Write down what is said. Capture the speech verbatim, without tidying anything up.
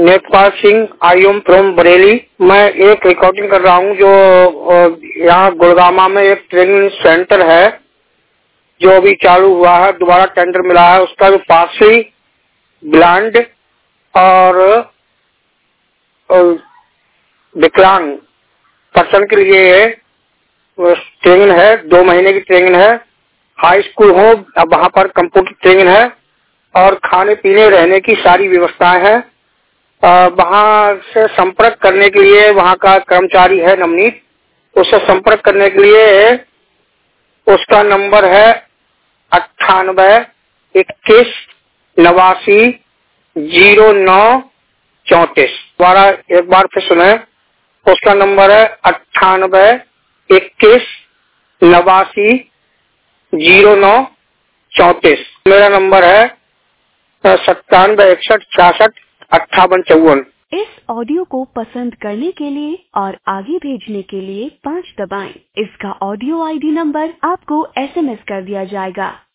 नेकपाल Singh, I am from Bareilly. मैं एक recording कर रहा हूँ जो यहाँ गुड़गामा में एक ट्रेनिंग सेंटर है जो अभी चालू हुआ है, दोबारा टेंडर मिला है। उसका जो पार्सली ब्लाइंड और विकलांग पर्सन के लिए ट्रेनिंग है, दो महीने की ट्रेनिंग है। हाई स्कूल हो, अब वहाँ पर कंप्यूटर ट्रेनिंग है और खाने पीने रहने की सारी व्यवस्थाएं हैं। वहाँ से संपर्क करने के लिए वहाँ का कर्मचारी है नवनीत, उससे संपर्क करने के लिए उसका नंबर है अट्ठानबे इक्कीस नवासी जीरो नौ चौतीस। दोबारा एक बार फिर सुने, उसका नंबर है अट्ठानबे इक्कीस नवासी जीरो नौ चौतीस। मेरा नंबर है सत्तानवे इकसठ छियासठ अट्ठावन चौवन। इस ऑडियो को पसंद करने के लिए और आगे भेजने के लिए पाँच दबाएं। इसका ऑडियो आईडी नंबर आपको एसएमएस कर दिया जाएगा।